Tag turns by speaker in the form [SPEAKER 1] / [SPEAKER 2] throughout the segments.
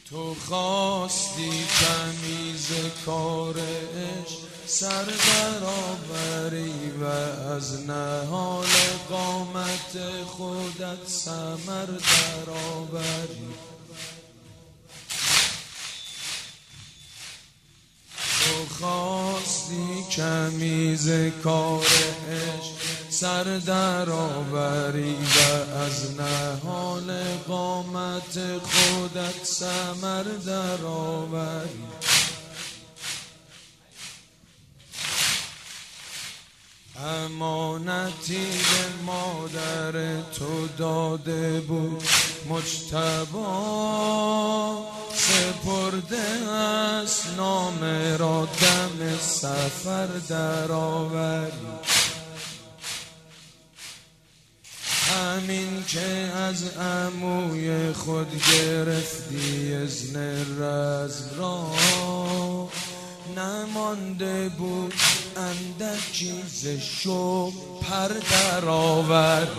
[SPEAKER 1] تو خواستی تمیز کار عشق سر برآوری و از نهال قامت خودت ثمر درآوری. تو خواستی تمیز کار عشق سر درآوری و از نهال قامت خودت ثمر درآوری. امانتی به مادر تو داده بود مجتبی، سپرده است نامه را دم سفر درآوری. همین که از عموی خود گرفتی اذن رزم را، نمانده بود اندکی ز شوق پر درآوری.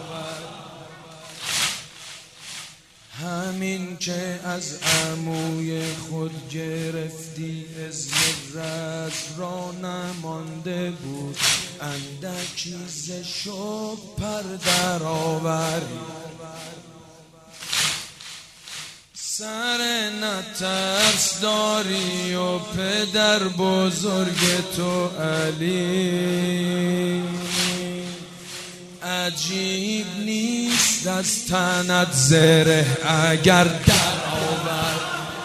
[SPEAKER 1] همین که از عموی خود گرفتی اذن رزم را، نمانده بود اندکی ز شوق پر درآوری. سر نترس داری و پدر بزرگ تو علی، عجیب نیست از تنت زره اگر درآوری.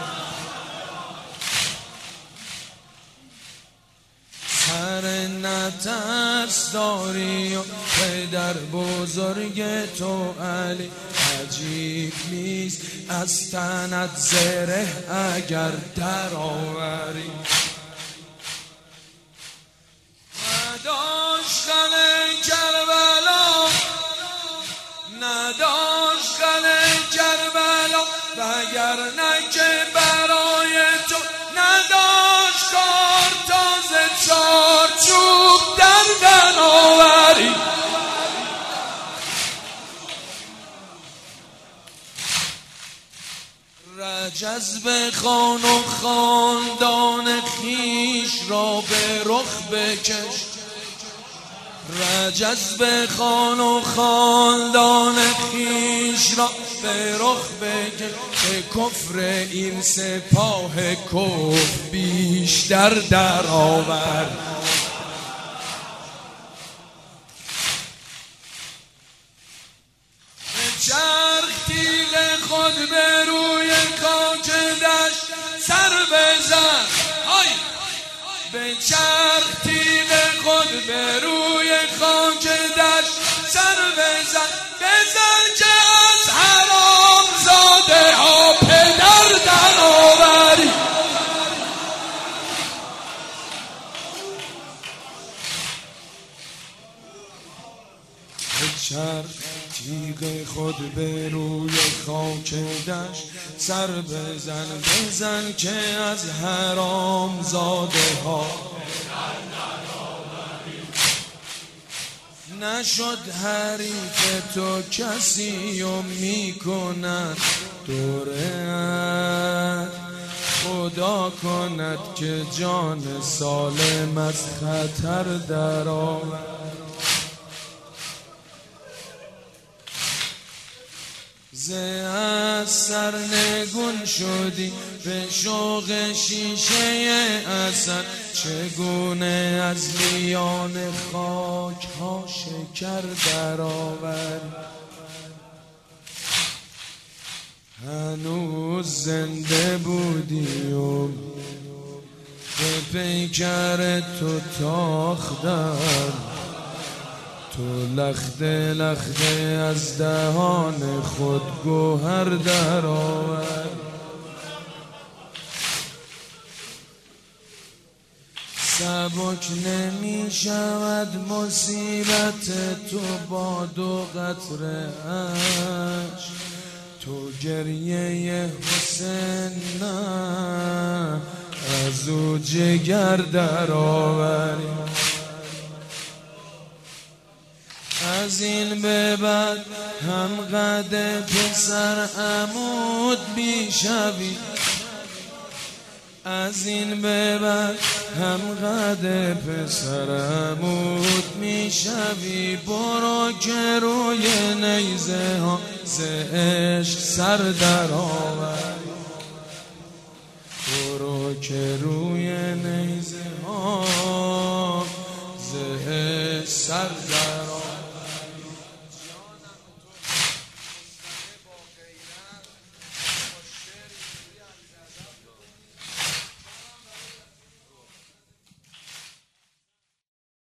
[SPEAKER 1] سر نترس داری و پدر بزرگ تو علی، عجیب نیست از تنت زره اگر درآوری. نداشت غل کربلا، نداشت غل کربلا، وگرنه که برای تو نداشت کار تازه چارچوب در آوری. رجز خان و خاندان خیش را به رخ بکش، رجز خان و خاندان خیش را به رخ بکش، به کفر این سپاه کفر بیشتر درآور. چرخ تیغ خود به روی خاک دشت سر بزن، به چرخ تیغ خود به روی خاک دشت سر بزن، بزن که از حرام زاده ها پدر درآوری. چرخ تیغ خود به روی خاک دشت سر بزن، بزن که از حرام زاده ها نشد حریف تو کسی و میکند دوره. خدا کند که جان سالم از خطر درآورد. ز از سرنگون شدی به شوق شیشه اثر، چگونه از میان خاک ها شکر درآوری. هنوز زنده بودی و به پیکر تو تاختم، تو لخته لخته از دهان خود گوهر درآور. سبک نمی شود مصیبت تو با دو قطره اشک، تو گریه حسین نه از او جگر درآوری. از این به بعد هم قد پسر عمود میشوی، از این به بعد هم قد پسر عمود میشوی. برو که روی نیزه ها ز عشق سر در آور، برو که روی نیزه ها ز عشق سر در